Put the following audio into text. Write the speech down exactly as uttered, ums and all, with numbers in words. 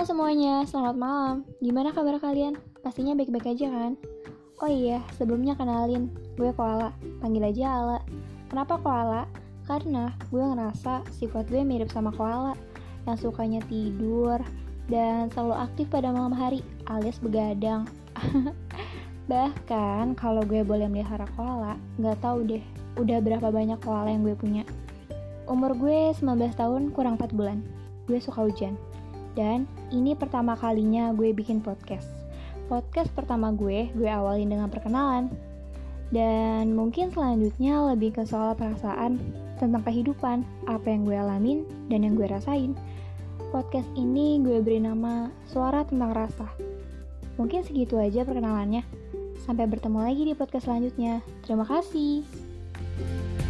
semuanya, selamat malam. Gimana kabar kalian? Pastinya baik-baik aja kan? Oh iya, sebelumnya kenalin, gue Koala, panggil aja Ala. Kenapa Koala? Karena gue ngerasa sifat gue mirip sama koala, yang sukanya tidur dan selalu aktif pada malam hari, alias begadang. Bahkan kalau gue boleh melihara koala, gak tahu deh, udah berapa banyak koala yang gue punya. Umur gue sembilan belas tahun kurang empat bulan. Gue suka hujan. Dan ini pertama kalinya gue bikin podcast. Podcast pertama gue, gue awalin dengan perkenalan. Dan mungkin selanjutnya lebih ke soal perasaan tentang kehidupan, apa yang gue alamin dan yang gue rasain. Podcast ini gue beri nama Suara Tentang Rasa. Mungkin segitu aja perkenalannya. Sampai bertemu lagi di podcast selanjutnya. Terima kasih.